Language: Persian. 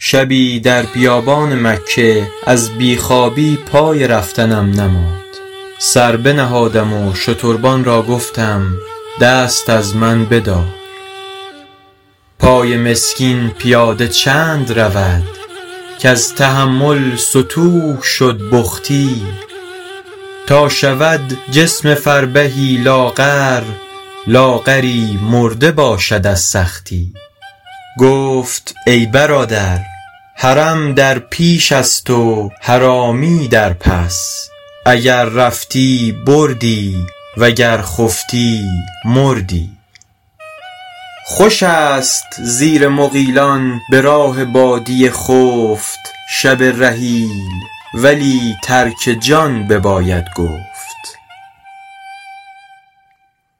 شبی در بیابان مکه از بیخوابی پای رفتنم نماند. سر بنهادم و شتربان را گفتم دست از من بدار. پای مسکین پیاده چند رود، که از تحمل ستوه شد بختی. تا شود جسم فربهی لاغر، لاغری مرده باشد از سختی. گفت ای برادر، حرم در پیش است و حرامی در پس. اگر رفتی بردی، وگر خفتی مردی. خوش است زیر مغیلان به راه بادی خفت شب رحیل، ولی ترک جان بباید گفت.